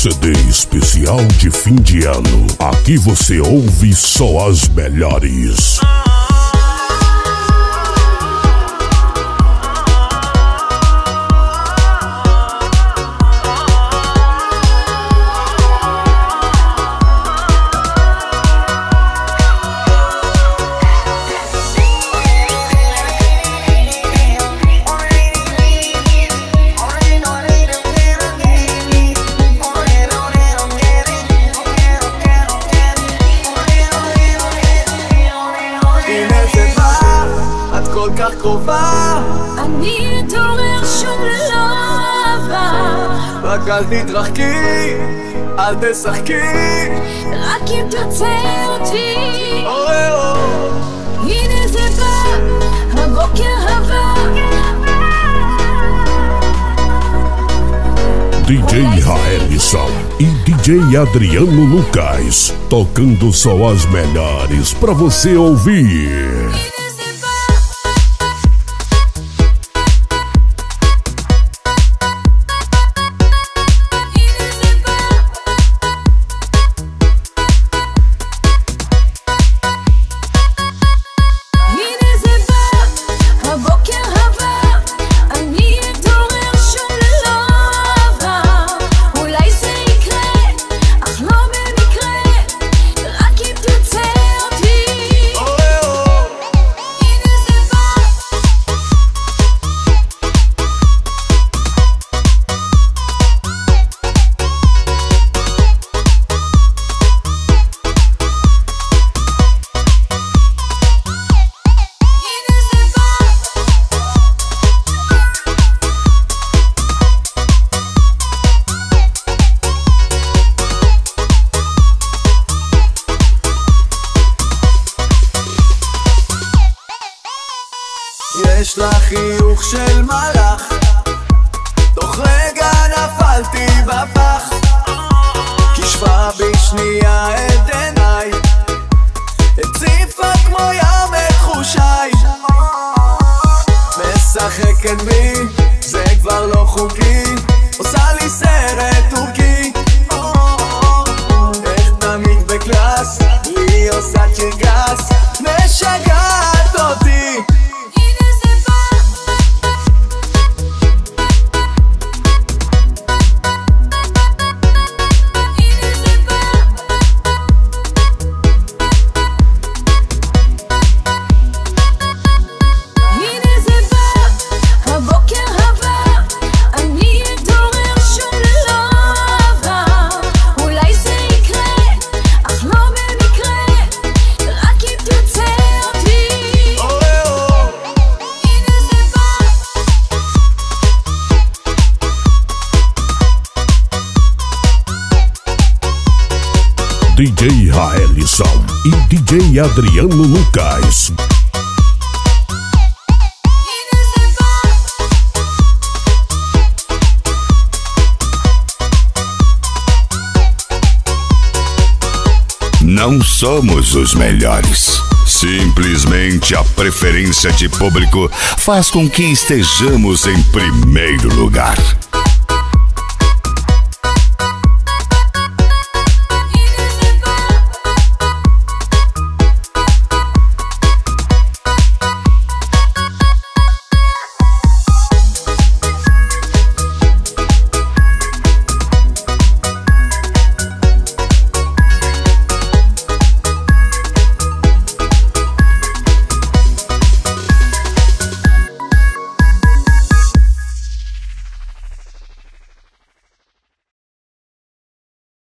CD especial de fim de ano. Aqui você ouve só as melhores. כל כך קרובה, אני אתעורר שוב ללא אהבה. רק אל תתרחקי, אל תשחקי, רק אם תרצה אותי. הנה זה בא, הבוקר הבא. DJ Raelison e DJ Adriano Lucas, tocando só as melhores pra você ouvir. יש לך חיוך של מלאך, תוך רגע נפלתי בפח, כשפה בשנייה את עיניי, הציפה כמו ים את חושיי, משחקת בי, זה כבר לא חוקי, עושה לי סרט טורקי, איך תמיד בקלאס, לי עושה קרגס, משגעת אותי. DJ Raelison e DJ Adriano Lucas. Não somos os melhores. Simplesmente a preferência de público faz com que estejamos em primeiro lugar.